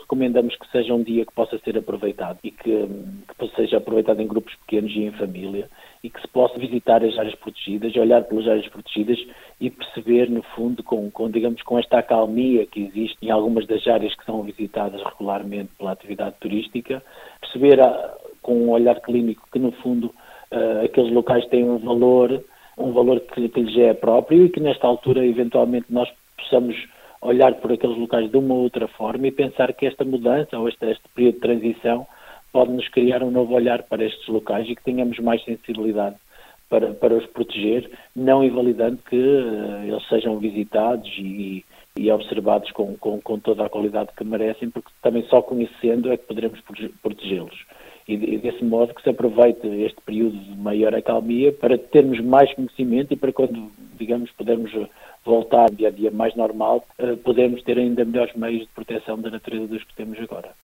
recomendamos que seja um dia que possa ser aproveitado e que seja aproveitado em grupos pequenos e em família e que se possa visitar as áreas protegidas, olhar pelas áreas protegidas e perceber, no fundo, com esta acalmia que existe em algumas das áreas que são visitadas regularmente pela atividade turística, perceber com um olhar clínico que, no fundo, aqueles locais têm um valor que lhes é próprio e que, nesta altura, eventualmente, nós possamos olhar por aqueles locais de uma ou outra forma e pensar que esta mudança ou este período de transição pode nos criar um novo olhar para estes locais e que tenhamos mais sensibilidade para os proteger, não invalidando que eles sejam visitados e observados com toda a qualidade que merecem, porque também só conhecendo é que poderemos protegê-los. E desse modo que se aproveite este período de maior acalmia para termos mais conhecimento e para quando, digamos, pudermos voltar ao dia a dia mais normal, podermos ter ainda melhores meios de proteção da natureza dos que temos agora.